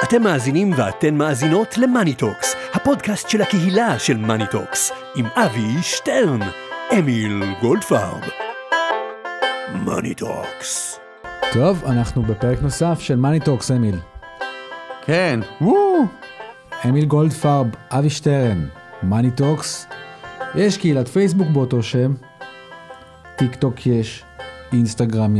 אתם מאזינים ואתן מאזינות למאניטוקס, הפודקאסט של הקהילה של מאניטוקס, עם אבי שטרן, אמיל גולדפרב. מאניטוקס. טוב, אנחנו בפרק נוסף של מאניטוקס, אמיל. כן, אמיל גולדפרב, אבי שטרן, מאניטוקס. יש קהילת פייסבוק באותו שם, טיק טוק יש, אינסטגרם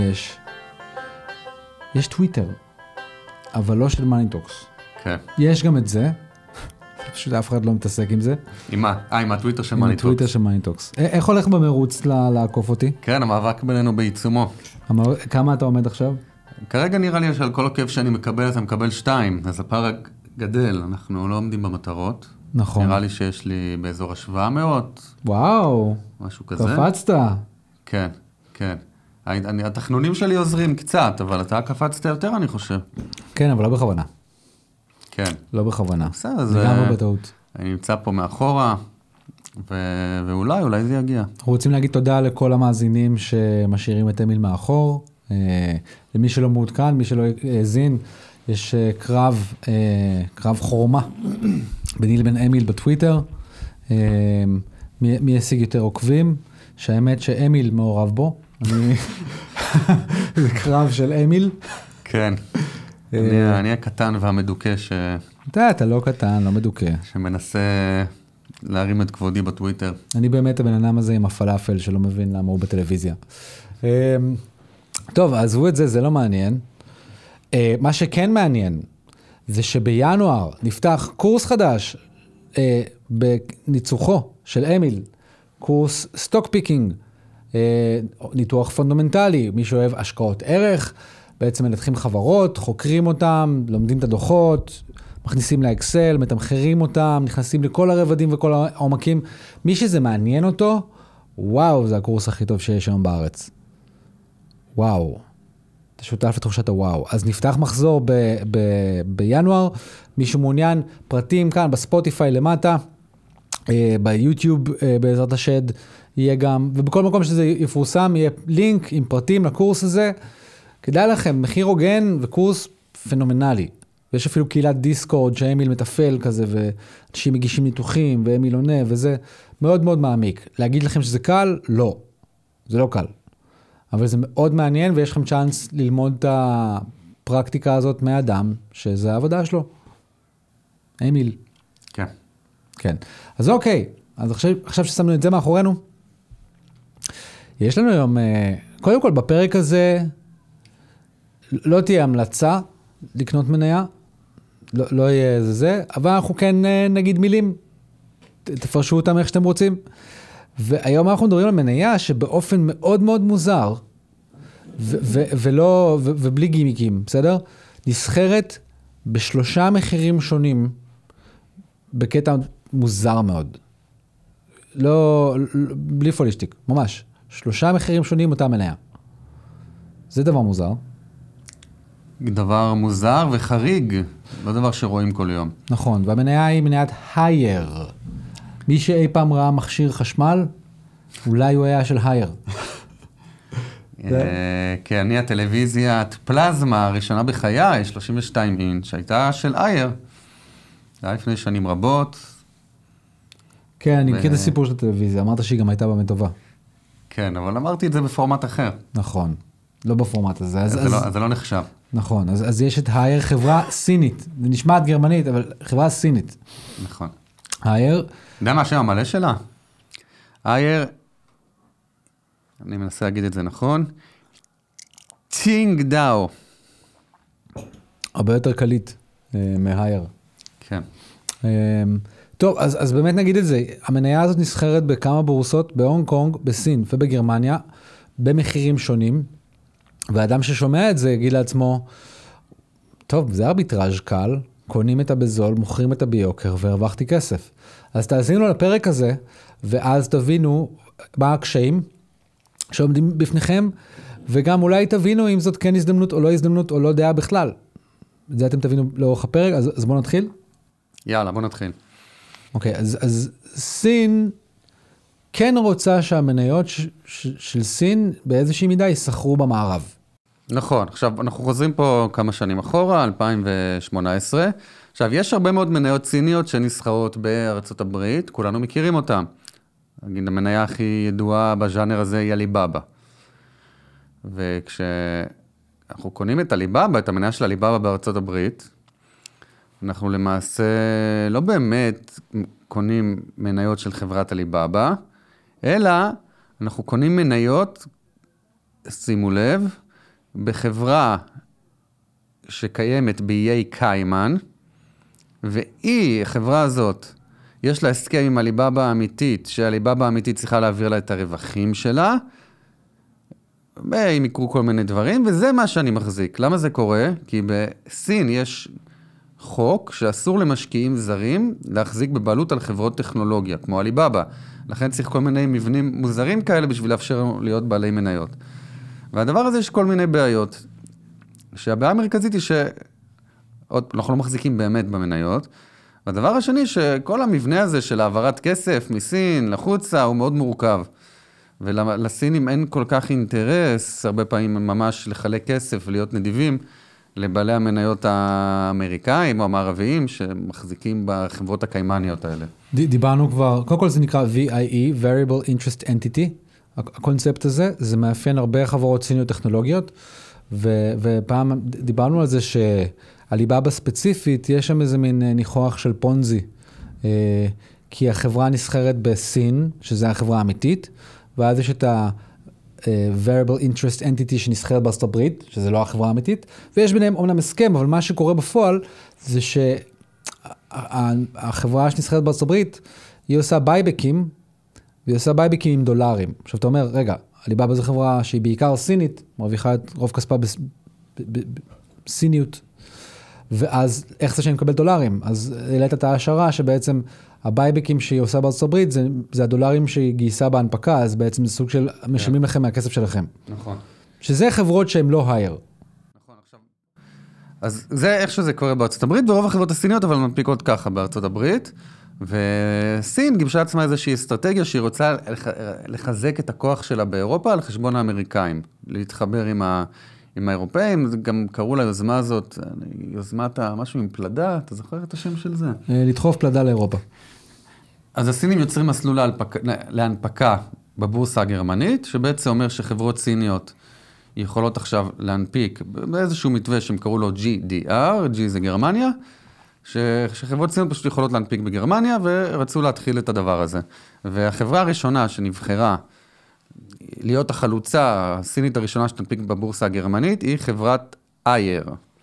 יש טוויטר, אבל לא של מאניטוקס. כן. יש גם את זה, פשוט אף אחד לא מתעסק עם זה. עם מה? עם הטוויטר של עם מאניטוקס. הטוויטר של מאניטוקס. איך הולך במרוץ לעקוף אותי? כן, המאבק בינינו בעיצומו. כמה אתה עומד עכשיו? כרגע נראה לי שעל כל עוקב שאני מקבל, אתה מקבל 2, אז הפער גדל, אנחנו לא עומדים במטרות. נכון. נראה לי שיש לי באזור ה-700. וואו. משהו כזה. קפצת. כן, כן. התכנונים שלי עוזרים קצת, אבל אתה קפצת יותר, אני חושב. כן, אבל לא בכוונה. כן. לא בכוונה. בסדר, זה גם בטעות. אני נמצא פה מאחורה, ואולי זה יגיע. אנחנו רוצים להגיד תודה לכל המאזינים שמשאירים את אמיל מאחור. למי שלא מעודכן, מי שלא האזין, יש קרב חורמה ביני לבין אמיל בטוויטר. מי ישיג יותר עוקבים, שהאמת שאמיל מעורב בו. זה קרב של אמיל. כן. אני הקטן והמדוכא אתה לא קטן, לא מדוכא. שמנסה להרים את כבודי בטוויטר. אני באמת הבן אדם הזה עם הפלאפל שלא מבין למה הוא בטלוויזיה. טוב, עזבו את זה, זה לא מעניין. מה שכן מעניין, זה שבינואר נפתח קורס חדש בניצוחו של אמיל, קורס סטוק פיקינג, ניתוח פונדמנטלי, מי שאוהב השקעות ערך, בעצם מנתחים חברות, חוקרים אותם, לומדים את הדוחות, מכניסים לאקסל, מתמחרים אותם, נכנסים לכל הרבדים וכל העומקים. מי שזה מעניין אותו, וואו, זה הקורס הכי טוב שיש היום בארץ. וואו. אתה שותף לתחושת הוואו. אז נפתח מחזור בינואר, מי שמעוניין, פרטים כאן בספוטיפיי למטה, ביוטיוב בעזרת השד יהיה גם, ובכל מקום שזה יפורסם יהיה לינק עם פרטים לקורס הזה. כדאי לכם, מחיר הוגן וקורס פנומנלי. ויש אפילו קהילת דיסקורד שאמיל מטפל כזה, ואנשים מגישים ניתוחים, ואמיל עונה, וזה מאוד מאוד מעמיק. להגיד לכם שזה קל? לא. זה לא קל. אבל זה מאוד מעניין, ויש לכם צ'אנס ללמוד את הפרקטיקה הזאת מאדם, שזה העבודה שלו. אמיל. כן. כן. אז אוקיי, אז עכשיו ששמנו את זה מאחורינו, יש לנו היום, קודם כל בפרק הזה, לא תהיה המלצה לקנות מניה, לא יהיה זה, אבל אנחנו כן נגיד מילים, תפרשו אותם איך שאתם רוצים. והיום אנחנו מדברים על מניה שבאופן מאוד מאוד מוזר, ובלי גימיקים, בסדר? נסחרת בשלושה מחירים שונים, בקטע מוזר מאוד. בלי פולישטיק, ממש. 3 מחירים שונים אותה מניה. זה דבר מוזר. דבר מוזר וחריג, לא דבר שרואים כל יום. נכון, והמניה היא מניית הייר. מי שאי פעם ראה מכשיר חשמל, אולי הוא היה של הייר. כן, אני הטלוויזיית פלזמה הראשונה בחיי, 32 אינץ', הייתה של הייר. זה היה לפני שנים רבות. כן, אני מכיר את הסיפור של הטלוויזיה, אמרת שהיא גם הייתה באמת טובה. כן, אבל אמרתי את זה בפורמט אחר. נכון, לא בפורמט הזה. אז זה לא נחשב. נכון, אז יש את הייר, חברה סינית, זה נשמעת גרמנית, אבל חברה סינית. נכון. הייר. יודע מה השם המלא שלה? הייר, אני מנסה להגיד את זה נכון, צ'ינג דאו. הרבה יותר קליט מהייר. כן. טוב, אז באמת נגיד את זה, המניה הזאת נסחרת בכמה בורסות, בהונג קונג, בסין ובגרמניה, במחירים שונים, והאדם ששומע את זה יגיד לעצמו, טוב, זה ארביטראז' קל, קונים את הבזול, מוכרים את הביוקר, והרווחתי כסף. אז תאזינו לפרק הזה, ואז תבינו מה הקשיים שעומדים בפניכם, וגם אולי תבינו אם זאת כן הזדמנות או לא הזדמנות, או לא דעה בכלל. את זה אתם תבינו לאורך הפרק, אז בואו נתחיל. יאללה, בואו נתחיל. אוקיי, אז סין כן רוצה שהמניות של סין באיזושהי מידה יסחרו במערב. נכון, עכשיו אנחנו חוזרים פה כמה שנים אחורה, 2018. עכשיו, יש הרבה מאוד מניות סיניות שנסחרות בארצות הברית, כולנו מכירים אותן. נגיד, המניה הכי ידועה בז'אנר הזה היא אליבאבא. וכשאנחנו קונים את אליבאבא, את המניה של אליבאבא בארצות הברית, אנחנו למעשה לא באמת קונים מניות של חברת אליבאבא, אלא אנחנו קונים מניות, שימו לב, בחברה שקיימת באיי קיימן, והיא, החברה הזאת, יש לה הסכם עם אליבאבא האמיתית, שאליבאבא האמיתית צריכה להעביר לה את הרווחים שלה, והם יקרו כל מיני דברים, וזה מה שאני מחזיק. למה זה קורה? כי בסין יש חוק שאסור למשקיעים זרים להחזיק בבעלות על חברות טכנולוגיה, כמו אליבאבא. לכן צריך כל מיני מבנים מוזרים כאלה בשביל לאפשר להיות בעלי מניות. והדבר הזה יש כל מיני בעיות. שהבעיה המרכזית היא אנחנו לא מחזיקים באמת במניות. והדבר השני שכל המבנה הזה של העברת כסף מסין לחוצה הוא מאוד מורכב. ולסינים אין כל כך אינטרס, הרבה פעמים ממש לחלק כסף ולהיות נדיבים לבעלי המניות האמריקאים או המערביים שמחזיקים בחברות הקיימניות האלה. דיברנו כבר, קודם כל זה נקרא VIE, Variable Interest Entity. הקונספט הזה, זה מאפיין הרבה חברות סיניות טכנולוגיות, ופעם דיברנו על זה שאליבאבא ספציפית, יש שם איזה מין ניחוח של פונזי, כי החברה נסחרת בסין, שזה החברה האמיתית, ואז יש את ה-Variable Interest Entity שנסחרת בארצות הברית, שזה לא החברה האמיתית, ויש ביניהם אומנם הסכם, אבל מה שקורה בפועל, זה שהחברה שנסחרת בארצות הברית, היא עושה בייבקים, והיא עושה בייבקים עם דולרים. עכשיו אתה אומר, רגע, אליבאבא זו חברה שהיא בעיקר סינית, מרוויחה את רוב כספה בסיניות, ואז איך זה שאני מקבל דולרים? אז העלית את ההשערה שבעצם הבייבקים שהיא עושה בארצות הברית, זה הדולרים שהיא גייסה בהנפקה, אז בעצם זה סוג של משלמים לכם מהכסף שלכם. נכון. שזה חברות שהן לא הייר. נכון, עכשיו. אז זה איך שזה קורה בארצות הברית, ורוב החברות הסיניות אבל מנפיקות ככה בארצות הברית, וסין גיבשה עצמה איזושהי אסטרטגיה שהיא רוצה לחזק את הכוח שלה באירופה על חשבון האמריקאים, להתחבר עם האירופאים, גם קראו ליוזמה הזאת, יוזמת משהו עם פלדה, אתה זוכר את השם של זה? לדחוף פלדה לאירופה. אז הסינים יוצרים מסלול להנפקה בבורסה הגרמנית, שבעצם אומר שחברות סיניות יכולות עכשיו להנפיק באיזשהו מתווה שהם קראו לו GDR, G זה גרמניה, שחברות סיניות פשוט יכולות להנפיק בגרמניה, ורצו להתחיל את הדבר הזה. והחברה הראשונה שנבחרה להיות החלוצה הסינית הראשונה שתנפיק בבורסה הגרמנית, היא חברת אייר.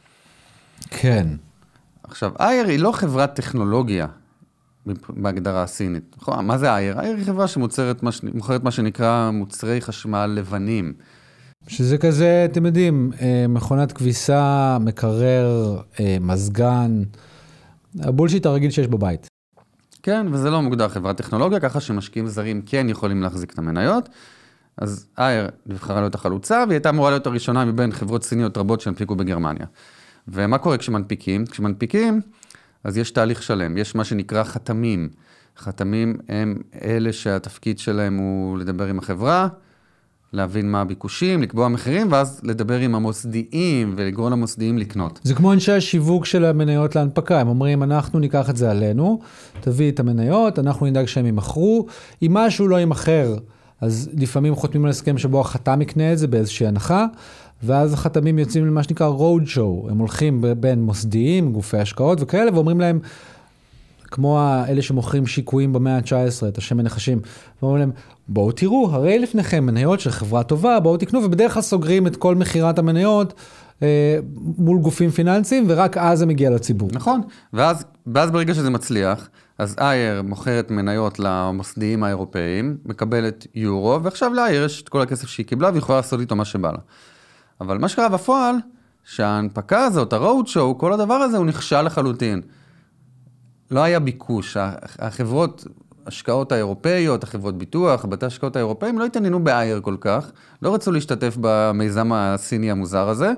כן. עכשיו, אייר היא לא חברת טכנולוגיה בהגדרה הסינית. מה זה אייר? אייר היא חברה שמוכרת מה שנקרא מוצרי חשמל לבנים. שזה כזה, אתם יודעים, מכונת כביסה, מקרר, מזגן, הבולשיט הרגיל שיש בבית. כן, וזה לא מוגדר חברת טכנולוגיה, ככה שמשקיעים זרים כן יכולים להחזיק את המניות. אז אייר נבחרה להיות החלוצה, והיא הייתה אמורה להיות הראשונה מבין חברות סיניות רבות שהנפיקו בגרמניה. ומה קורה כשמנפיקים? כשמנפיקים, אז יש תהליך שלם, יש מה שנקרא חתמים. חתמים הם אלה שהתפקיד שלהם הוא לדבר עם החברה, להבין מה הביקושים, לקבוע מחירים, ואז לדבר עם המוסדיים ולגרום למוסדיים לקנות. זה כמו אנשי השיווק של המניות להנפקה, הם אומרים, אנחנו ניקח את זה עלינו, תביא את המניות, אנחנו נדאג שהם ימכרו, אם משהו לא ימכר, אז לפעמים חותמים על הסכם שבו החתם יקנה את זה באיזושהי הנחה, ואז החתמים יוצאים למה שנקרא road show, הם הולכים בין מוסדיים, גופי השקעות וכאלה, ואומרים להם, כמו אלה שמוכרים שיקויים במאה ה-19, את השמן נחשים, ואומרים להם, בואו תראו, הרי לפניכם מניות של חברה טובה, בואו תקנו, ובדרך כלל סוגרים את כל מחירת המניות מול גופים פיננסיים, ורק אז זה מגיע לציבור. נכון, ואז ברגע שזה מצליח, אז אייר מוכרת מניות למוסדיים האירופאים, מקבלת יורו, ועכשיו לאייר יש את כל הכסף שהיא קיבלה, והיא יכולה לעשות איתו מה שבא לה. אבל מה שקרה בפועל, שההנפקה הזאת, הרוד שואו, כל הדבר הזה הוא נכשל לחלוטין. לא היה ביקוש, החברות השקעות האירופאיות, החברות ביטוח, בתי השקעות האירופאים, לא התעניינו באייר כל כך, לא רצו להשתתף במיזם הסיני המוזר הזה,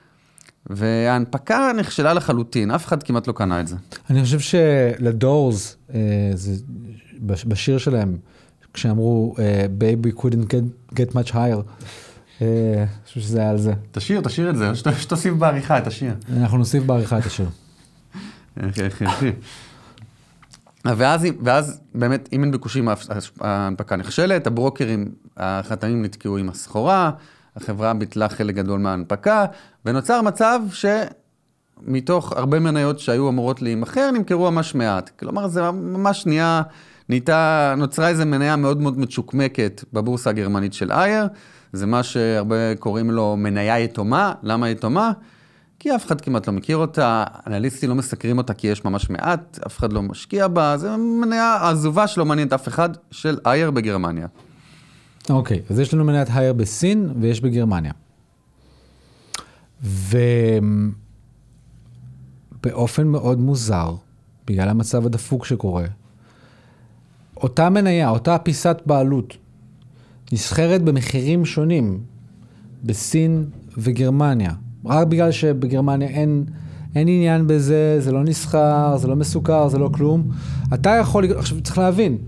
וההנפקה נכשלה לחלוטין, אף אחד כמעט לא קנה את זה. אני חושב שלדורס, בשיר שלהם, כשאמרו, baby couldn't get much higher, חושב שזה היה על זה. תשאיר את זה, שתוסיף בעריכה את השיר. אנחנו נוסיף בעריכה את השיר. הכי. ואז באמת, אם אין ביקושים, ההנפקה נכשלת, הברוקרים, החתמים נתקעו עם הסחורה, החברה ביטלה חלק גדול מההנפקה, ונוצר מצב שמתוך הרבה מניות שהיו אמורות להימכר, נמכרו ממש מעט. כלומר, זה ממש נוצרה איזו מניה מאוד מאוד מצ'וקמקת בבורסה הגרמנית של אייר, זה מה שהרבה קוראים לו מניה יתומה. למה יתומה? כי אף אחד כמעט לא מכיר אותה, אנליסטים לא מסקרים אותה כי יש ממש מעט, אף אחד לא משקיע בה, זה מניה עזובה שלא מעניינת אף אחד, של אייר בגרמניה. אוקיי, אז יש לנו מניית אייר בסין ויש בגרמניה. ובאופן מאוד מוזר, בגלל המצב הדפוק שקורה, אותה מניה, אותה פיסת בעלות, נסחרת במחירים שונים, בסין וגרמניה. רק בגלל שבגרמניה אין עניין בזה, זה לא נסחר, זה לא מסוכר, זה לא כלום. אתה יכול, עכשיו צריך להבין,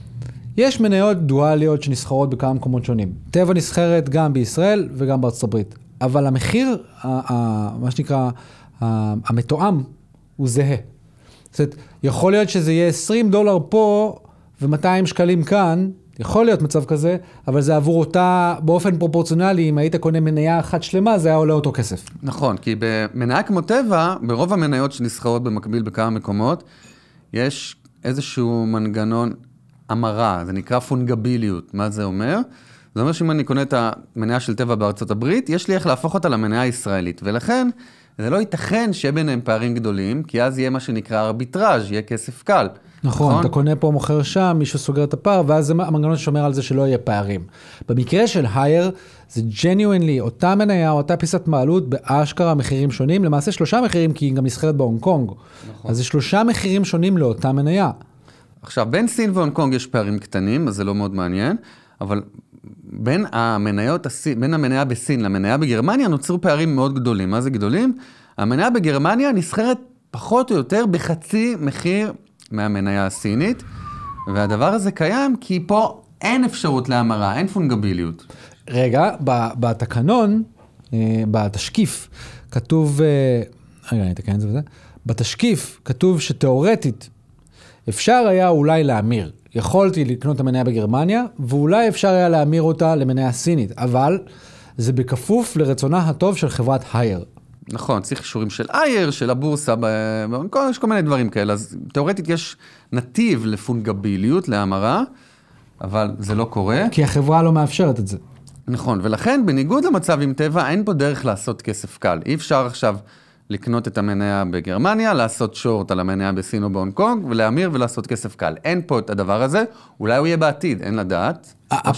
יש מניות דואליות שנסחרות בכמה מקומות שונים. טבע נסחרת גם בישראל וגם בארצות הברית. אבל המחיר, מה שנקרא, המתואם, הוא זהה. זאת אומרת, יכול להיות שזה יהיה $20 פה ו200 שקלים כאן, יכול להיות מצב כזה, אבל זה עבור אותה, באופן פרופורציונלי, אם היית קונה מניה אחת שלמה, זה היה עולה אותו כסף. נכון, כי במניה כמו טבע, ברוב המניות שנסחרות במקביל בכמה מקומות, יש איזשהו מנגנון אמרה, זה נקרא פונגביליות. מה זה אומר? זה אומר שאם אני קונה את המניה של טבע בארצות הברית, יש לי איך להפוך אותה למניה הישראלית, ולכן זה לא ייתכן שיהיה ביניהם פערים גדולים, כי אז יהיה מה שנקרא ארביטראז', יהיה כסף קל. נכון, אתה קונה פה מוכר שם, מישהו סוגר את הפער, ואז המנגנון שומר על זה שלא יהיה פערים. במקרה של אייר, זה genuinely, אותה מניה, אותה פיסת מעלות, באשכרה מחירים שונים, למעשה 3 מחירים, כי היא גם נסחרת בהונג קונג. נכון. אז זה 3 מחירים שונים לאותה מניה. עכשיו, בין סין והונג קונג יש פערים קטנים, אז זה לא מאוד מעניין, אבל בין המניה בסין למניה בגרמניה נוצרו פערים מאוד גדולים. מה זה גדולים? המניה בגרמניה נסחרת פחות או יותר בחצי מחיר מהמניה הסינית, והדבר הזה קיים כי פה אין אפשרות להמרה, אין פונגביליות. רגע, בתקנון, בתשקיף, כתוב, רגע, אני אתקן את זה וזה, בתשקיף כתוב שתיאורטית אפשר היה אולי להמיר. יכולתי לקנות את המניה בגרמניה, ואולי אפשר היה להמיר אותה למניה סינית, אבל זה בכפוף לרצונה הטוב של חברת אייר. נכון, צריך אישורים של אייר, של הבורסה, יש כל מיני דברים כאלה, אז תיאורטית יש נתיב לפונגביליות, להמרה, אבל זה לא קורה. כי החברה לא מאפשרת את זה. נכון, ולכן בניגוד למצב עם טבע, אין פה דרך לעשות כסף קל. אי אפשר עכשיו לקנות את המניה בגרמניה, לעשות שורט על המניה בסין או בהונג קונג, ולהמיר ולעשות כסף קל. אין פה את הדבר הזה, אולי הוא יהיה בעתיד, אין לדעת.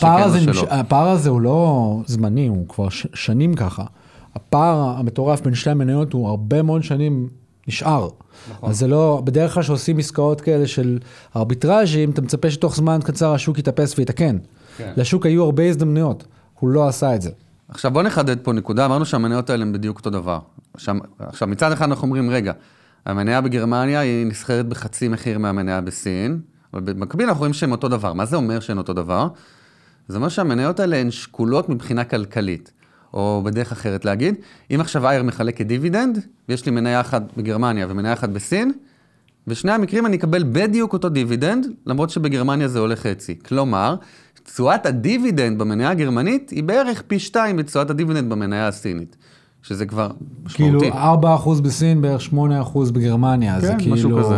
הפער הזה הוא לא זמני, הוא כבר שנים ככה. הפער המטורף בין שתי המניות הוא הרבה מאוד שנים נשאר. נכון. אז זה לא, בדרך כלל שעושים עסקאות כאלה של ארביטראז'ים, אתה מצפה שתוך זמן קצר השוק יתאפס ויתקן. כן. לשוק היו הרבה הזדמנויות, הוא לא עשה את זה. עכשיו בוא נחדד פה נקודה, אמרנו שהמניות האלה הן בדיוק אותו דבר. עכשיו מצד אחד אנחנו אומרים, רגע, המניה בגרמניה היא נסחרת בחצי מחיר מהמניה בסין, אבל במקביל אנחנו רואים שהן אותו דבר. מה זה אומר שהן אותו דבר? זה אומר שהמניות האלה הן שקולות מבחינה כלכלית. או בדרך אחרת להגיד, אם עכשיו אייר מחלק כדיבידנד, ויש לי מניה אחת בגרמניה ומניה אחת בסין, בשני המקרים אני אקבל בדיוק אותו דיבידנד, למרות שבגרמניה זה הולך חצי. כלומר, תשואת הדיבידנד במניה הגרמנית היא בערך פי 2 מתשואת הדיבידנד במניה הסינית, שזה כבר משמעותי. כאילו 4% בסין, בערך 8% בגרמניה, כן, זה כאילו... משהו כזה.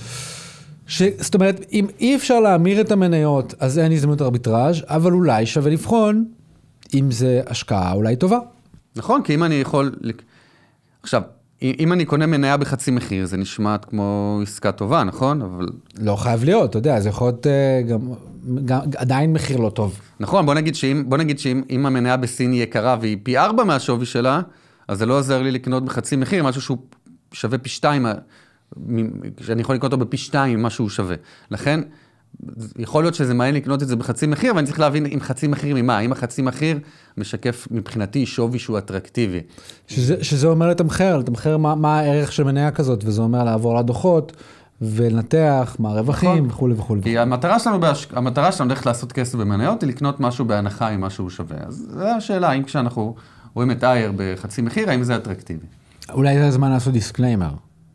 זאת אומרת, אם אי אפשר להמיר את המניות, אז אין הזדמנות ארביטראז', אבל אולי שווה לבחון, אם זה השקעה אולי טובה. נכון, כי אם אני יכול... עכשיו, אם אני קונה מניה בחצי מחיר, זה נשמע כמו עסקה טובה, נכון? אבל... לא חייב להיות, אתה יודע, זה יכול להיות גם עדיין מחיר לא טוב. נכון, בוא נגיד שאם המניה בסין היא יקרה והיא פי 4 מהשווי שלה, אז זה לא עוזר לי לקנות בחצי מחיר, משהו שהוא שווה פי 2, שאני יכול לקנות אותו בפי 2 ממה שהוא שווה. לכן, יכול להיות שזה מעניין לקנות את זה בחצי מחיר, ואני צריך להבין אם חצי מחיר ממה, אם החצי מחיר משקף מבחינתי שווי שהוא אטרקטיבי. שזה אומר לתמחר מה הערך של מניה כזאת, וזה אומר לעבור לדוחות, ולנתח מה הרווחים וכו' וכו'. כי המטרה שלנו הולכת לעשות כסף במניות, היא לקנות משהו בהנחה עם משהו שווה. אז זו השאלה, האם כשאנחנו רואים את אייר בחצי מחיר, האם זה אטרקטיבי? אולי זה הזמן לעשות דיסקליימר.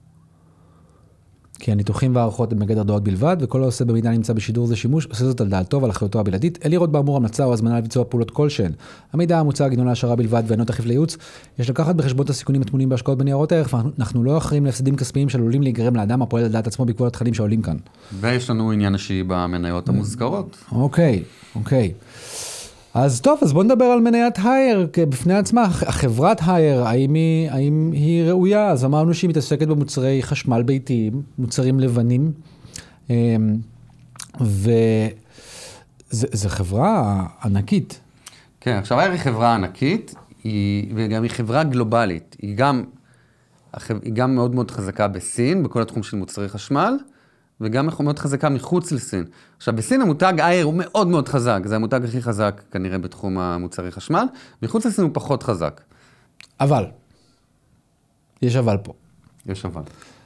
כי הניתוחים והערכות הם בגדר דעות בלבד, וכל העושה במידע נמצא בשידור זה שימוש, עושה זאת על דעתו ועל אחריותו הבלעדית. אין לראות באמור המלצה או הזמנה לביצוע פעולות כלשהן. המידע המוצג הינו להשערה בלבד ואינו תחליף לייעוץ. יש לקחת בחשבון את הסיכונים הטמונים בהשקעות בניירות ערך, ואנחנו לא אחראים להפסדים כספיים שעלולים להיגרם לאדם הפועל על דעת עצמו בעקבות התכנים שעולים כאן. ויש לנו עניין אישי במניות המוזכרות. אוקיי. אז טוב, אז בוא נדבר על מניית הייר בפני עצמה. החברת הייר, האם היא ראויה? אז אמרנו שהיא מתעסקת במוצרי חשמל ביתיים, מוצרים לבנים, וזו חברה ענקית. כן, עכשיו הייר היא חברה ענקית, וגם היא חברה גלובלית. היא גם מאוד מאוד חזקה בסין, בכל התחום של מוצרי חשמל, וגם מאוד חזקה מחוץ לסין. עכשיו, בסין המותג אייר הוא מאוד מאוד חזק, זה המותג הכי חזק כנראה בתחום המוצרי חשמל, מחוץ לסין הוא פחות חזק. אבל, יש אבל פה. יש אבל.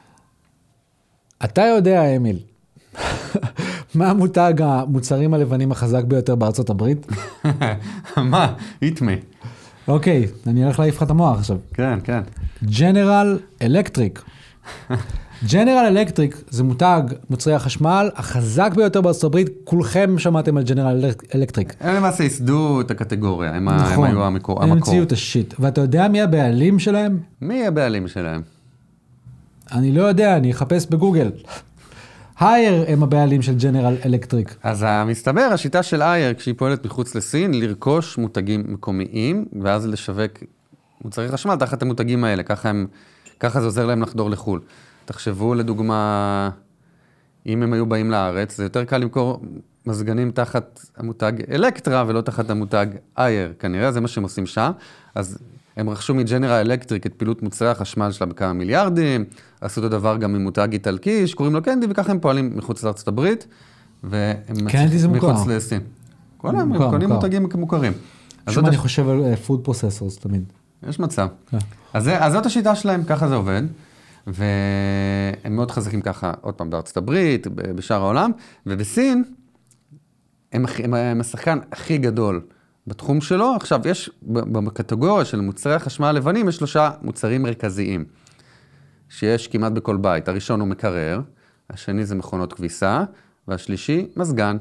אתה יודע, אמיל, מה המותג המוצרים הלבנים החזק ביותר בארצות הברית? מה? איתמי. אוקיי, אני הולך להעיף לך את המוח עכשיו. כן. ג'נרל אלקטריק. ג'נרל אלקטריק זה מותג מוצרי החשמל החזק ביותר בארצות הברית, כולכם שמעתם על ג'נרל אלקטריק. הם למעשה ייסדו את הקטגוריה, הם היו המקור. הם המציאו את השיט. ואתה יודע מי הבעלים שלהם? מי הבעלים שלהם? אני לא יודע, אני אחפש בגוגל. הייר הם הבעלים של ג'נרל אלקטריק. אז מסתבר, השיטה של הייר, כשהיא פועלת מחוץ לסין, לרכוש מותגים מקומיים, ואז לשווק מוצרי חשמל תחת המותגים האלה, ככה זה עוזר להם לחדור לחול. תחשבו לדוגמה, אם הם היו באים לארץ, זה יותר קל למכור מזגנים תחת המותג אלקטרה, ולא תחת המותג אייר, כנראה, זה מה שהם עושים שם. אז הם רכשו מג'נרל אלקטריק את פעילות מוצרי החשמל שלה בכמה מיליארדים, עשו את הדבר גם עם מותג איטלקי, שקוראים לו קנדי, וככה הם פועלים מחוץ לארצות הברית, והם מחוץ לסין. כל הם קונים מותגים מוכרים. שמה אני חושב על food processors תמיד. יש מצב. אז זאת השיטה שלהם, ככה זה עובד. והם מאוד חזקים ככה, עוד פעם, בארצות הברית, בשאר העולם, ובסין, הם השחקן הכי גדול בתחום שלו. עכשיו, יש בקטגוריה של מוצרי החשמל הלבנים, יש 3 מוצרים מרכזיים, שיש כמעט בכל בית. הראשון הוא מקרר, השני זה מכונות כביסה, והשלישי, מזגן.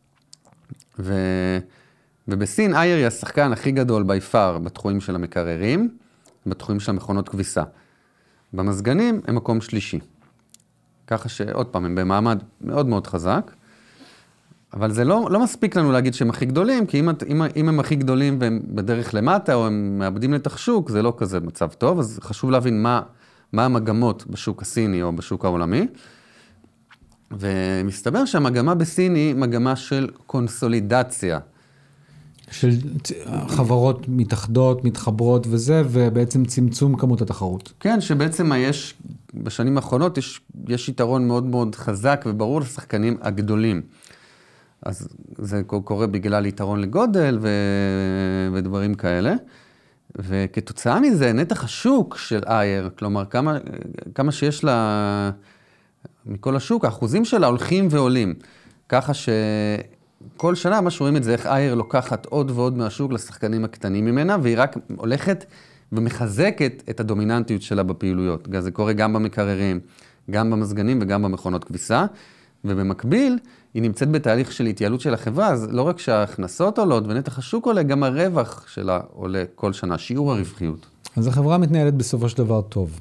ובסין, אייר היא השחקן הכי גדול ביפר בתחומים של המקררים, בתחומים של המכונות כביסה. במזגנים הם מקום שלישי. ככה שעוד פעם, הם במעמד מאוד מאוד חזק, אבל זה לא מספיק לנו להגיד שהם הכי גדולים, כי אם הם הכי גדולים והם בדרך למטה, או הם מאבדים לתח שוק, זה לא כזה מצב טוב, אז חשוב להבין מה המגמות בשוק הסיני או בשוק העולמי, ומסתבר שהמגמה בסין היא מגמה של קונסולידציה. של חברות מתאחדות, מתחברות וזה, ובעצם צמצום כמות התחרות. כן, שבעצם בשנים האחרונות יש יתרון מאוד מאוד חזק וברור לשחקנים הגדולים. אז זה קורה בגלל יתרון לגודל ודברים כאלה. וכתוצאה מזה, נתח השוק של אייר, כלומר, כמה שיש לה מכל השוק, האחוזים שלה הולכים ועולים. ככה כל שנה, מה שרואים את זה, איך אייר לוקחת עוד ועוד מהשוק לשחקנים הקטנים ממנה, והיא רק הולכת ומחזקת את הדומיננטיות שלה בפעילויות. זה קורה גם במקררים, גם במזגנים וגם במכונות כביסה, ובמקביל, היא נמצאת בתהליך של התייעלות של החברה, אז לא רק שההכנסות עולות ונתח השוק עולה, גם הרווח שלה עולה כל שנה, שיעור הרווחיות. אז החברה מתנהלת בסופו של דבר טוב.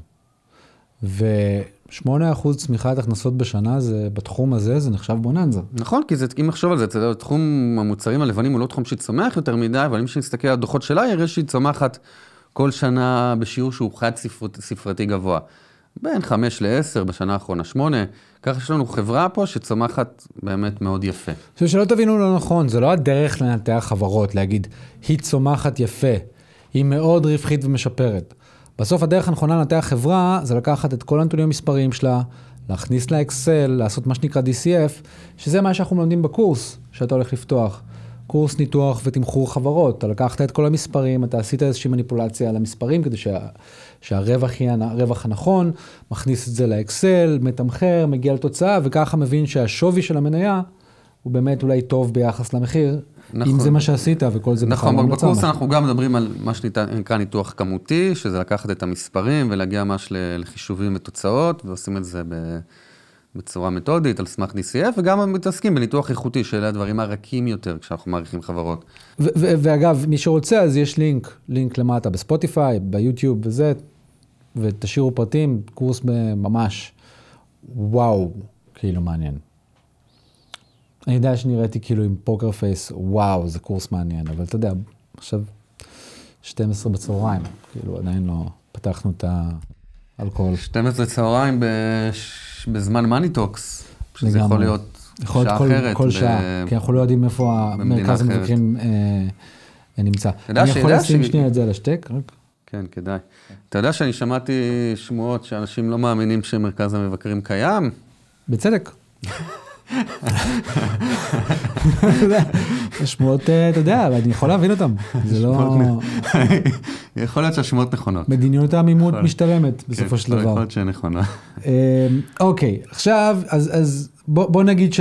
ו8% צמיחת הכנסות בשנה, זה, בתחום הזה, זה נחשב בוננזה. נכון, כי אם נחשוב על זה, תחום המוצרים הלבנים הוא לא תחום שצומח יותר מדי, אבל אם שנסתכל על הדוחות שלה, יראה שהיא צומחת כל שנה בשיעור שהוא חד ספרתי גבוה. בין 5 ל-10, בשנה האחרונה 8, ככה יש לנו חברה פה שצומחת באמת מאוד יפה. שלא תבינו לא נכון, זה לא הדרך לנתח חברות, להגיד, היא צומחת יפה, היא מאוד רווחית ומשפרת. בסוף הדרך הנכונה לנתח חברה, זה לקחת את כל הנתונים המספריים שלה, להכניס לאקסל, לעשות מה שנקרא DCF, שזה מה שאנחנו מלמדים בקורס שאתה הולך לפתוח. קורס ניתוח ותמחור חברות. אתה לקחת את כל המספרים, אתה עשית איזושהי מניפולציה על המספרים, כדי שהרווח יהיה הרווח הנכון, מכניס את זה לאקסל, מתמחר, מגיע לתוצאה, וככה מבין שהשווי של המניה הוא באמת אולי טוב ביחס למחיר, נכון. אם זה מה שעשית וכל זה נכון, בקורס אנחנו גם מדברים על מה שנקרא ניתוח כמותי, שזה לקחת את המספרים ולהגיע ממש לחישובים ותוצאות, ועושים את זה בצורה מתודית, על סמך DCF, וגם מתעסקים בניתוח איכותי, שאלה הדברים הרכים יותר כשאנחנו מעריכים חברות. ואגב, מי שרוצה, אז יש לינק למטה בספוטיפיי, ביוטיוב וזה, ותשאירו פרטים, קורס ממש, וואו, כאילו מעניין. אני יודע שנראיתי כאילו עם פוקר פייס, וואו, זה קורס מעניין, אבל אתה יודע, עכשיו 12 בצהריים, כאילו עדיין לא פתחנו את האלכוהול. 12 צהריים בזמן מניטוקס, שזה יכול להיות שעה אחרת. כל שעה, כי אנחנו לא יודעים איפה המרכז המבקרים נמצא. אני יכול לשים שנייה את זה על השטק? כן, כדאי. אתה יודע שאני שמעתי שמועות שאנשים לא מאמינים שמרכז המבקרים קיים? בצדק. השמועות, אתה יודע, אני יכול להבין אותם. זה לא... יכול להיות שהשמועות נכונות. מדיניות העמימות משתלמת בסופו של דבר. יכול להיות שהיא נכונה. אוקיי, עכשיו, אז בוא נגיד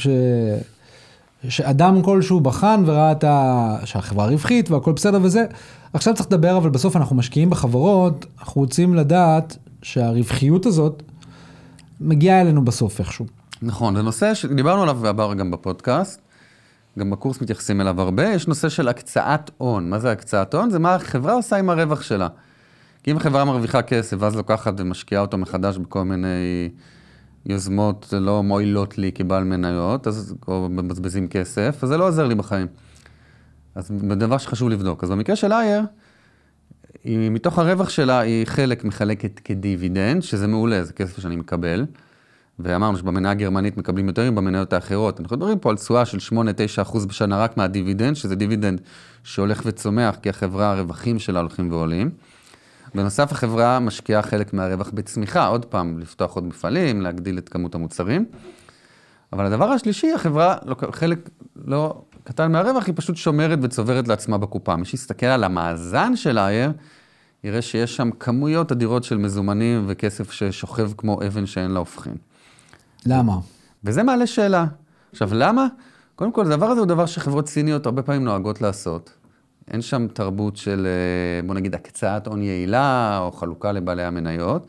שאדם כלשהו בחן וראה שהחברה רווחית והכל בסדר וזה. עכשיו צריך לדבר, אבל בסוף אנחנו משקיעים בחברות, אנחנו רוצים לדעת שהרווחיות הזאת מגיעה אלינו בסוף איכשהו. נכון, זה נושא שדיברנו עליו בעבר גם בפודקאסט, גם בקורס מתייחסים אליו הרבה, יש נושא של הקצאת הון. מה זה הקצאת הון? זה מה החברה עושה עם הרווח שלה. כי אם החברה מרוויחה כסף, ואז לוקחת ומשקיעה אותו מחדש בכל מיני יוזמות לא מועילות לי כבעל מניות, או מבזבזים כסף, אז זה לא עוזר לי בחיים. אז בדבר שחשוב לבדוק. אז במקרה של אייר, מתוך הרווח שלה היא חלק מחלקת כדיבידנד, שזה מעולה, זה כסף שאני מקבל. ואמרנו שבמניה הגרמנית מקבלים יותר במניות האחרות. אנחנו מדברים פה על תשואה של 8-9% בשנה רק מהדיבידנד, שזה דיבידנד שהולך וצומח, כי החברה, הרווחים שלה הולכים ועולים. בנוסף, החברה משקיעה חלק מהרווח בצמיחה, עוד פעם, לפתוח עוד מפעלים, להגדיל את כמות המוצרים. אבל הדבר השלישי, החברה, חלק לא קטן מהרווח, היא פשוט שומרת וצוברת לעצמה בקופה. מי שיסתכל על המאזן של אייר, יראה שיש שם כמויות אדירות של מזומנים וכסף ששוכב כמו אבן שאין לה הופכין. למה? וזה מעלה שאלה. עכשיו, למה? קודם כל, הדבר הזה הוא דבר שחברות סיניות הרבה פעמים נוהגות לעשות. אין שם תרבות של, בוא נגיד, הקצאת הון יעילה או חלוקה לבעלי המניות.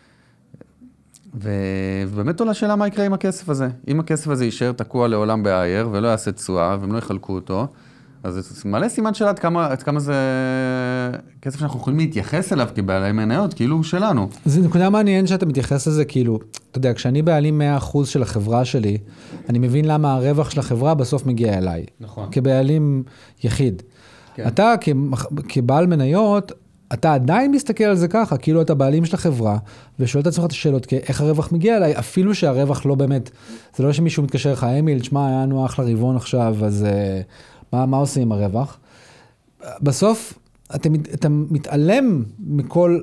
ובאמת עולה שאלה מה יקרה עם הכסף הזה. אם הכסף הזה יישאר תקוע לעולם באייר ולא יעשה תשואה והם לא יחלקו אותו, אז זה מלא סימן שאלה עד כמה זה כסף שאנחנו יכולים להתייחס אליו כבעלי מניות, כאילו הוא שלנו. זה נקודה מעניין שאתה מתייחס לזה, כאילו, אתה יודע, כשאני בעלים 100% של החברה שלי, אני מבין למה הרווח של החברה בסוף מגיע אליי. נכון. כבעלים יחיד. כן. אתה כבעל מניות, אתה עדיין מסתכל על זה ככה, כאילו אתה בעלים של החברה, ושואל את עצמך את השאלות, איך הרווח מגיע אליי, אפילו שהרווח לא באמת, זה לא שמישהו מתקשר לך, אמיל, תשמע, היה לנו אחלה רבעון עכשיו, אז מה עושים עם הרווח? בסוף, אתה מתעלם מכל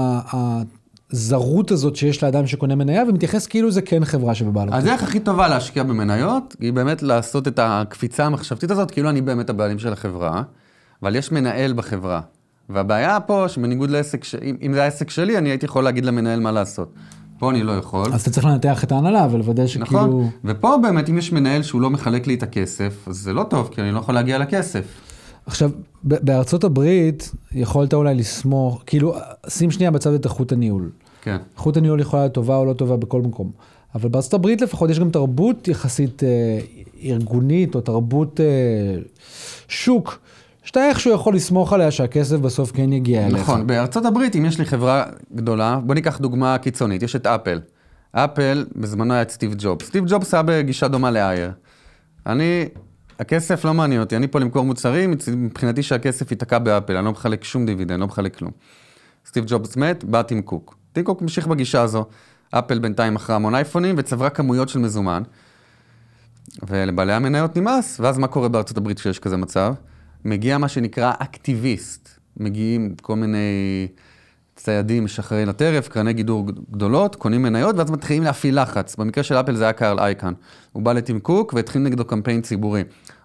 הזרות הזאת שיש לאדם שקונה מניה, ומתייחס כאילו זה כן חברה שבבעלות. אז הדרך הכי טובה להשקיע במניות, היא באמת לעשות את הקפיצה המחשבתית הזאת, כאילו אני באמת הבעלים של החברה, אבל יש מנהל בחברה. והבעיה פה, שבניגוד לעסק, אם זה העסק שלי, אני הייתי יכול להגיד למנהל מה לעשות. פה אני לא יכול. אז אתה צריך לנתח את ההנהלה ולוודא שכאילו... נכון, ופה באמת, אם יש מנהל שהוא לא מחלק לי את הכסף, אז זה לא טוב, כי אני לא יכול להגיע לכסף. עכשיו, בארצות הברית, יכולת אולי לסמוך, כאילו, שים שנייה בצד את איכות הניהול. כן. איכות הניהול יכולה להיות טובה או לא טובה בכל מקום. אבל בארצות הברית לפחות יש גם תרבות יחסית ארגונית, או תרבות שוק, שאתה איכשהו יכול לסמוך עליה שהכסף בסוף כן יגיע אליך. נכון, בארצות הברית, אם יש לי חברה גדולה, בוא ניקח דוגמה קיצונית, יש את אפל. אפל, בזמנו היה את סטיב ג'ובס. סטיב ג'ובס היה בגישה דומה לאייר. הכסף לא מעניין אותי, אני פה למכור מוצרים, מבחינתי שהכסף ייתקע באפל, אני לא מחלק שום דיבידנד, לא מחלק כלום. סטיב ג'ובס מת, בא טים קוק. טים קוק ממשיך בגישה הזו. אפל בינתיים מכרה המון אייפונים וצברה כמויות של מזומן. ולבעלי המניות נמאס, ואז מה קורה בארצות הברית כשיש כזה מצב? מגיע מה שנקרא אקטיביסט. מגיעים כל מיני ציידים משחררי לטרף, קרני גידור גדולות, קונים מניות, ואז מתחילים להפעיל לחץ. במקרה של אפל זה היה קארל אייקן. הוא בא לטים קוק והתחיל נגדו קמפיין ציבורי.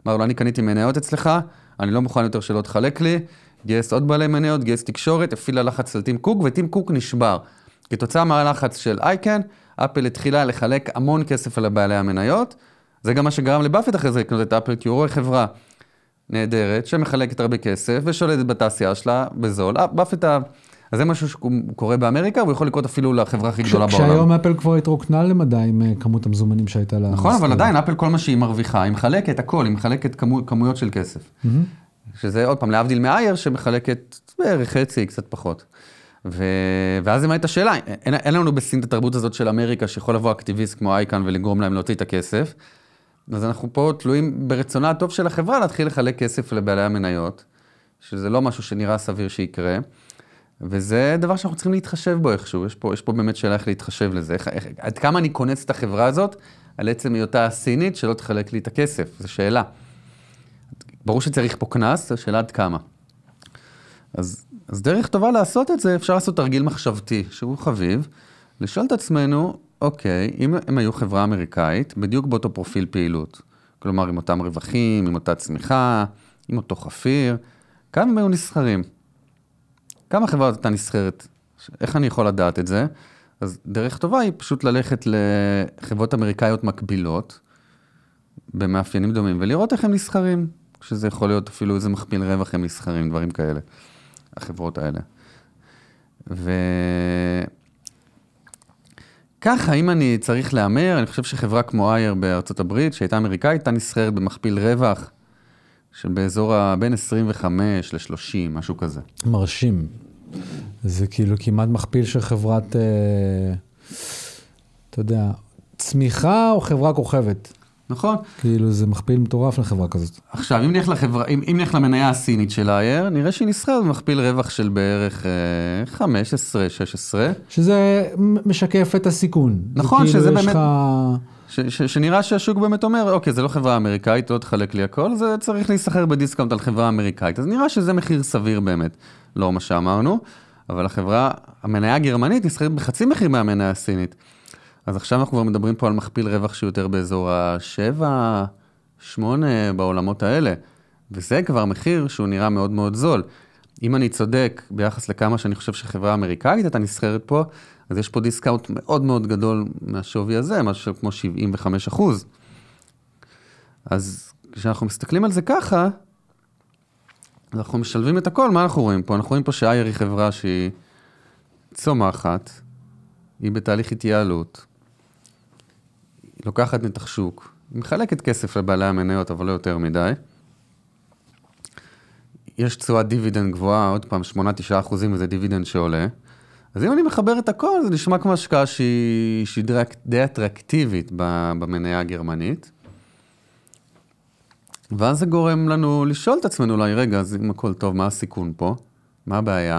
אמר לו, אני קניתי מניות אצלך, אני לא מוכן יותר שלא תחלק לי, גייס עוד בעלי מניות, גייס תקשורת, הפעיל הלחץ על טים קוק, וטים קוק נשבר. כתוצאה מהלחץ של אייקן, אפל התחילה לחלק המון כסף על בעלי המניות, זה גם מה שגרם לבאפט אחרי זה לקנות את אפל, כי הוא רואה חברה נהדרת, שמחלקת הרבה כסף, ושולטת בתעשייה שלה בזול. באפט, אז זה משהו שקורה באמריקה, והוא יכול לקרות אפילו לחברה הכי גדולה בעולם. כשהיום אפל כבר התרוקנה למדי עם כמות המזומנים שהייתה לה. נכון, אבל עדיין אפל כל מה שהיא מרוויחה, היא מחלקת הכל, היא מחלקת כמויות של כסף. שזה עוד פעם, להבדיל מאייר, שמחלקת בערך חצי, קצת פחות. ואז זה מה הייתה השאלה, אין לנו בסין את התרבות הזאת של אמריקה, שיכול לבוא אקטיביסט כמו אייקן ולגרום להם להוציא את הכסף. אז אנחנו פה תלויים ברצונה הטוב של החברה, להתחיל לחלק כסף לבעלי המניות, שזה לא משהו שנראה סביר שיקרה. וזה דבר שאנחנו צריכים להתחשב בו איכשהו, יש פה באמת שאלה איך להתחשב לזה, עד כמה אני קונץ את החברה הזאת, על עצם היותה הסינית שלא תחלק לי את הכסף, זו שאלה. ברור שצריך פה כנס, זו שאלה עד כמה. אז דרך טובה לעשות את זה, אפשר לעשות תרגיל מחשבתי, שהוא חביב, לשאול את עצמנו, אוקיי, אם הם היו חברה אמריקאית, בדיוק באותו פרופיל פעילות, כלומר עם אותם רווחים, עם אותה צמיחה, עם אותו חפיר, כמה הם היו נסחרים? כמה חברה הייתה נסחרת? איך אני יכול לדעת את זה? אז דרך טובה היא פשוט ללכת לחברות אמריקאיות מקבילות, במאפיינים דומים, ולראות איך הם נסחרים, שזה יכול להיות אפילו איזה מכפיל רווח הם נסחרים, דברים כאלה, החברות האלה. ככה, אם אני צריך לאמר, אני חושב שחברה כמו אייר בארצות הברית, שהייתה אמריקאית, הייתה נסחרת במכפיל רווח, שבאזור בין 25 ל-30, משהו כזה. מרשים. זה כאילו כמעט מכפיל של חברת, אתה יודע, צמיחה או חברה כוכבת. נכון. כאילו זה מכפיל מטורף לחברה כזאת. עכשיו, אם נלך למניה הסינית של אייר, נראה שהיא נסחרת במכפיל רווח של בערך 15, 16. שזה משקף את הסיכון. נכון, שזה באמת... לך... שנראה שהשוק באמת אומר, אוקיי, זה לא חברה אמריקאית, לא תחלק לי הכל, זה צריך להיסחר בדיסקאונט על חברה אמריקאית. אז נראה שזה מחיר סביר באמת, לא מה שאמרנו, אבל המניה הגרמנית נסחרת בחצי מחיר מהמניה הסינית. אז עכשיו אנחנו כבר מדברים פה על מכפיל רווח שיותר באזור ה-7, 8 בעולמות האלה, וזה כבר מחיר שהוא נראה מאוד מאוד זול. אם אני צודק ביחס לכמה שאני חושב שחברה אמריקאית הייתה נסחרת פה, אז יש פה דיסקאונט מאוד מאוד גדול מהשווי הזה, משהו כמו 75%. אז כשאנחנו מסתכלים על זה ככה, אנחנו משלבים את הכל, מה אנחנו רואים פה? אנחנו רואים פה שאייר היא חברה שהיא צומחת, היא בתהליך התייעלות, היא לוקחת נתח שוק, היא מחלקת כסף לבעלי המניות, אבל לא יותר מדי. יש תשואת דיבידנד גבוהה, עוד פעם 8-9% וזה דיבידנד שעולה. אז אם אני מחבר את הכל, זה נשמע כמו השקעה שהיא די אטרקטיבית במניה הגרמנית. ואז זה גורם לנו לשאול את עצמנו, אולי, רגע, אז אם הכל טוב, מה הסיכון פה? מה הבעיה?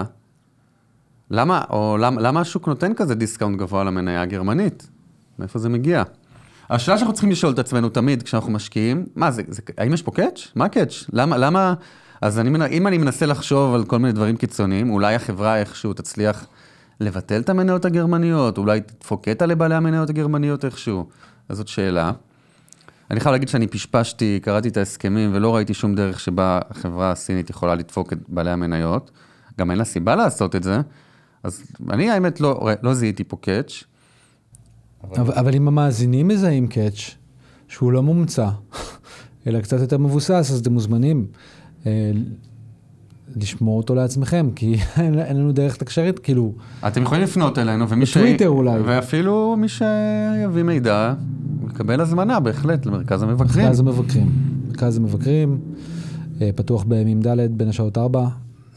למה השוק נותן כזה דיסקאונט גבוה למניה הגרמנית? מאיפה זה מגיע? השאלה שאנחנו צריכים לשאול את עצמנו תמיד כשאנחנו משקיעים, האם יש פה קאץ'? מה הקאץ'? למה? אז אם אני מנסה לחשוב על כל מיני דברים קיצוניים, אולי החברה איכשהו תצליח לבטל את המניות הגרמניות, אולי תפוקט על בעלי המניות הגרמניות איכשהו. אז זאת שאלה. אני חייב להגיד שאני פשפשתי, קראתי את ההסכמים, ולא ראיתי שום דרך שבה החברה הסינית יכולה לדפוק את בעלי המניות. גם אין לה סיבה לעשות את זה. אז אני האמת לא זיהיתי פה קאץ'. אבל אם המאזינים מזהים קאץ', שהוא לא מומצא, אלא קצת יותר מבוסס, אז אתם מוזמנים לשמור אותו לעצמכם, כי אין לנו דרך תקשרת, כאילו... אתם יכולים לפנות אלינו, בטוויטר אולי. ואפילו מי שיביא מידע, יקבל הזמנה בהחלט למרכז המבקרים. מרכז המבקרים, פתוח בימים ד' בין השעות 4,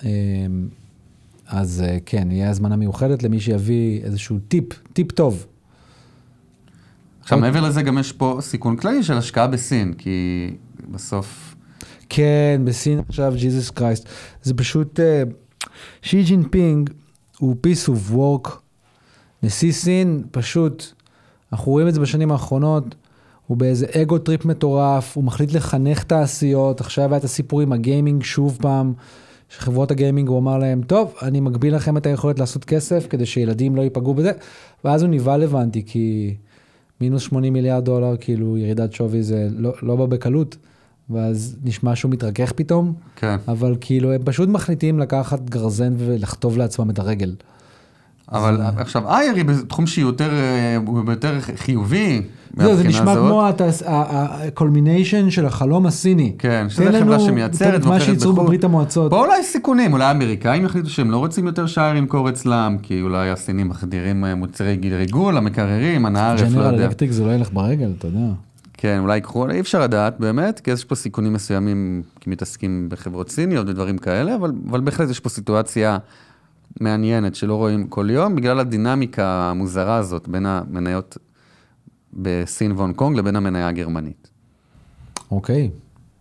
אז כן, יהיה הזמנה מיוחדת למי שיביא איזשהו טיפ טוב. עכשיו, מעבר לזה גם יש פה סיכון כללי של השקעה בסין, כי בסוף... כן, בסין עכשיו, ג'יזוס קרייסט, זה פשוט, שי ג'ינפינג הוא piece of work, נשיא סין, פשוט, אנחנו רואים את זה בשנים האחרונות, הוא באיזה אגו טריפ מטורף, הוא מחליט לחנך תעשיות, עכשיו היה את הסיפור עם הגיימינג שוב פעם, שחברות הגיימינג הוא אמר להם, טוב, אני מגביל לכם את היכולת לעשות כסף, כדי שילדים לא ייפגעו בזה, ואז הוא נבהל לבנתי, כי מינוס $80 מיליארד, כאילו ירידת שווי זה לא בא בקלות, ואז נשמע שהוא מתרכך פתאום, כן. אבל כאילו הם פשוט מחליטים לקחת גרזן ולכתוב לעצמם את הרגל. אבל עכשיו, איירי בתחום שהוא יותר חיובי, זה נשמע כמו הקולמיניישן של החלום הסיני. כן, שזה חברה שמייצרת מה שייצרו בברית המועצות. פה אולי סיכונים, אולי האמריקאים יחליטו שהם לא רוצים יותר שאיירי למכור אצלם, כי אולי הסינים מחדירים מוצרי ריגול, המקררים, הנערף, לא יודע. ג'נרל אלקטריק זה לא ילך ברגל, אתה יודע. כן, אולי יקחו, אי אפשר לדעת באמת, כי יש פה סיכונים מסוימים, כי מתעסקים בחברות סיניות ודברים כאלה, אבל בהחלט יש פה סיטואציה מעניינת שלא רואים כל יום, בגלל הדינמיקה המוזרה הזאת בין המניות בסין והונג קונג לבין המניה הגרמנית. אוקיי.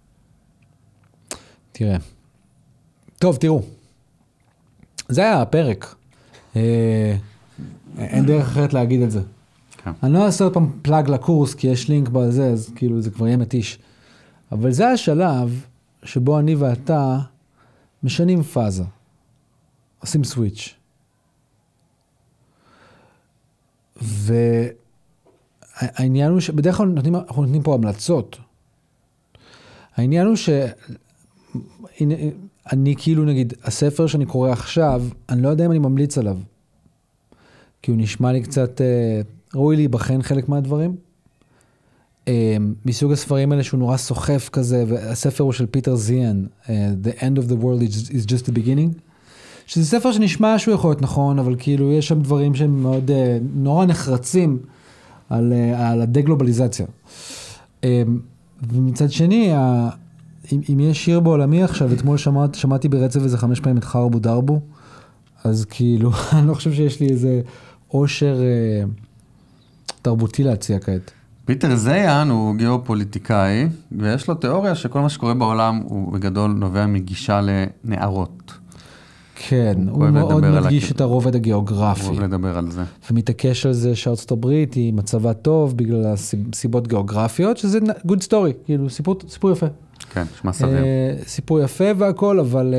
תראה. טוב, תראו. זה היה הפרק. אין דרך אחרת להגיד את זה. כן. אני לא אעשה עוד פעם פלאג לקורס, כי יש לינק בזה, אז כאילו זה כבר יהיה מתיש. אבל זה השלב שבו אני ואתה משנים פאזה. עושים סוויץ'. והעניין הוא שבדרך כלל אנחנו נותנים פה המלצות. העניין הוא שאני כאילו נגיד, הספר שאני קורא עכשיו, אני לא יודע אם אני ממליץ עליו. כי הוא נשמע לי קצת ראוי להיבחן חלק מהדברים. מסוג הספרים האלה שהוא נורא סוחף כזה, והספר הוא של פיטר זיאן, The End of the World is just the beginning. שזה ספר שנשמע שהוא יכול להיות נכון, אבל כאילו יש שם דברים שהם מאוד נורא נחרצים על הדגלובליזציה. ומצד שני, אם יש שיר בעולמי עכשיו, אתמול שמעתי ברצף איזה 5 פעמים את חרבו דרבו, אז כאילו, אני לא חושב שיש לי איזה עושר תרבותי להציע כעת. פיטר זיאן הוא גיאופוליטיקאי, ויש לו תיאוריה שכל מה שקורה בעולם הוא בגדול נובע מגישה לנערות. כן, הוא מאוד מדגיש את הרובד הגיאוגרפי. הוא אוהב לדבר על זה. ומתעקש על זה שארצות הברית היא מצבה טוב בגלל הסיבות גיאוגרפיות, שזה good story, כאילו סיפור יפה. כן, שמה סביר. סיפור יפה והכל, אבל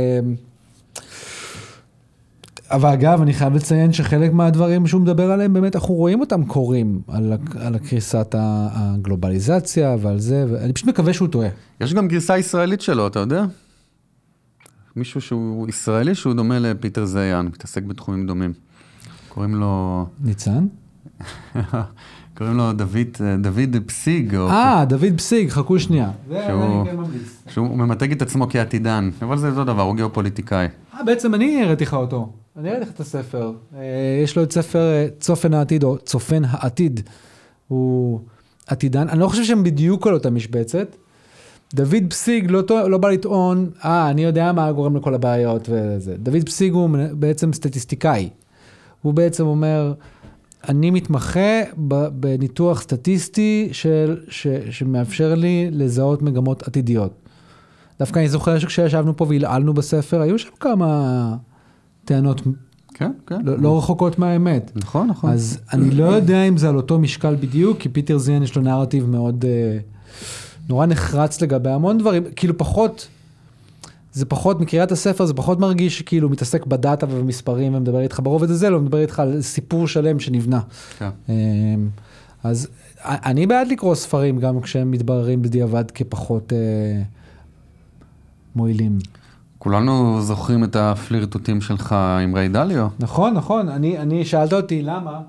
אגב, אני חייב לציין שחלק מהדברים שהוא מדבר עליהם, באמת אנחנו רואים אותם קורים, על הקריסת הגלובליזציה ועל זה, ואני פשוט מקווה שהוא טועה. יש גם גרסה ישראלית שלו, אתה יודע? מישהו שהוא ישראלי, שהוא דומה לפיטר זיאן, מתעסק בתחומים דומים. קוראים לו... ניצן? קוראים לו דוד פסיג. דוד פסיג, חכו שנייה. שהוא ממתג את עצמו כעתידן, אבל זה אותו דבר, הוא גיאופוליטיקאי. בעצם אני הראיתי לך אותו. אני הראיתי לך את הספר. יש לו את ספר צופן העתיד, או צופן העתיד. הוא עתידן. אני לא חושב שהם בדיוק על אותה משבצת. דוד פסיג לא בא לטעון, אני יודע מה גורם לכל הבעיות וזה. דוד פסיג הוא בעצם סטטיסטיקאי. הוא בעצם אומר, אני מתמחה בניתוח סטטיסטי שמאפשר לי לזהות מגמות עתידיות. דווקא אני זוכר שכשישבנו פה והלעלנו בספר, היו שם כמה טענות לא רחוקות מהאמת. נכון, נכון. אז אני לא יודע אם זה על אותו משקל בדיוק, כי פיטר זיאן יש לו נרטיב מאוד נורא נחרץ לגבי המון דברים, כאילו פחות, זה פחות, מקריאת הספר זה פחות מרגיש שכאילו מתעסק בדאטה ובמספרים ומדבר איתך ברובד הזה, לא מדבר איתך על סיפור שלם שנבנה. כן. אז אני בעד לקרוא ספרים גם כשהם מתבררים בדיעבד כפחות מועילים. כולנו זוכרים את הפלירטוטים שלך עם ריי דליו. נכון, נכון. אני שאלת אותי למה.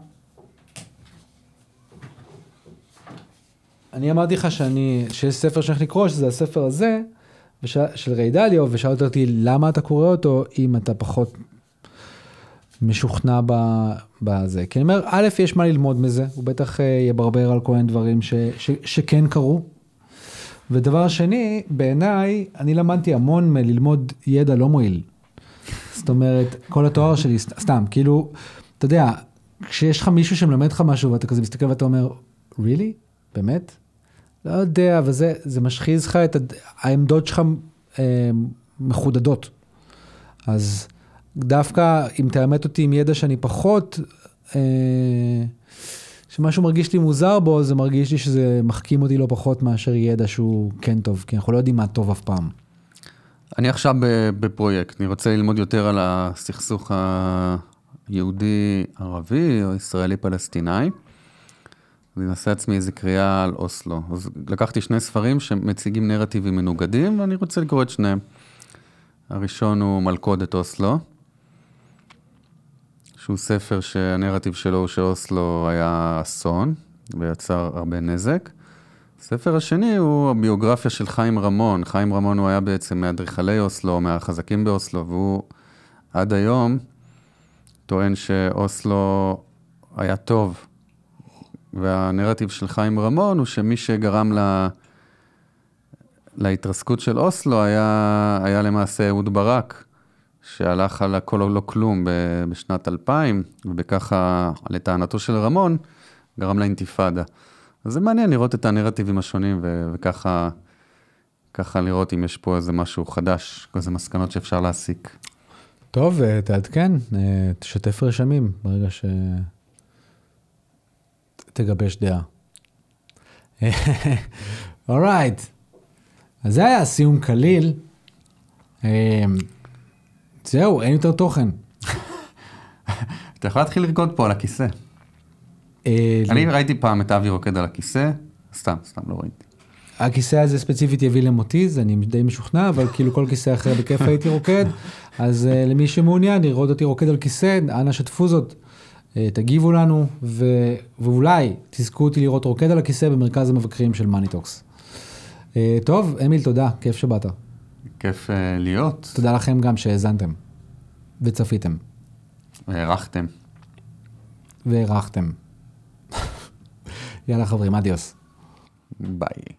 אני אמרתי לך שיש ספר שאני לקרוא, שזה הספר הזה, של ריי דליו, ושאלת אותי למה אתה קורא אותו, אם אתה פחות משוכנע בזה. כי אני אומר, א', יש מה ללמוד מזה, הוא בטח יברבר על כל מיני דברים שכן קרו. ודבר שני, בעיניי, אני למדתי המון מללמוד ידע לא מועיל. זאת אומרת, כל התואר שלי, סתם, כאילו, אתה יודע, כשיש לך מישהו שמלמד לך משהו, ואתה כזה מסתכל ואתה אומר, really? באמת? לא יודע, וזה משחיז לך את העמדות שלך מחודדות. אז דווקא, אם תאמת אותי עם ידע שאני פחות, שמשהו מרגיש לי מוזר בו, זה מרגיש לי שזה מחכים אותי לא פחות מאשר ידע שהוא כן טוב, כי אנחנו לא יודעים מה טוב אף פעם. אני עכשיו בפרויקט, אני רוצה ללמוד יותר על הסכסוך היהודי-ערבי או ישראלי-פלסטיני, אני אנסה עצמי איזה קריאה על אוסלו. אז לקחתי 2 ספרים שמציגים נרטיבים מנוגדים, ואני רוצה לקרוא את שניהם. הראשון הוא מלכודת אוסלו, שהוא ספר שהנרטיב שלו הוא שאוסלו היה אסון, ויצר הרבה נזק. הספר השני הוא הביוגרפיה של חיים רמון. חיים רמון הוא היה בעצם מאדריכלי אוסלו, מהחזקים באוסלו, והוא עד היום טוען שאוסלו היה טוב. והנרטיב של חיים רמון הוא שמי שגרם להתרסקות של אוסלו היה למעשה אהוד ברק, שהלך על הכל או לא כלום בשנת 2000, ובככה, לטענתו של רמון, גרם לאינתיפאדה. אז זה מעניין לראות את הנרטיבים השונים, וככה לראות אם יש פה איזה משהו חדש, איזה מסקנות שאפשר להסיק. טוב, תעדכן, תשתף רשמים ברגע שתגבש דעה. אורייט, אז זה היה סיום קליל. זהו, אין יותר תוכן. אתה יכול להתחיל לרקוד פה על הכיסא. אני ראיתי פעם את אבי רוקד על הכיסא, סתם לא ראיתי. הכיסא הזה ספציפית יביא למוטיז, אני די משוכנע, אבל כאילו כל כיסא אחר בכיף הייתי רוקד, אז למי שמעוניין לראות אותי רוקד על כיסא, אנא שתפו זאת, תגיבו לנו, ואולי תזכו אותי לראות רוקד על הכיסא במרכז המבקרים של מניטוקס. טוב, אמיל, תודה, כיף שבאת. כיף להיות. תודה לכם גם שהאזנתם וצפיתם. והערכתם. יאללה חברים, אדיוס. ביי.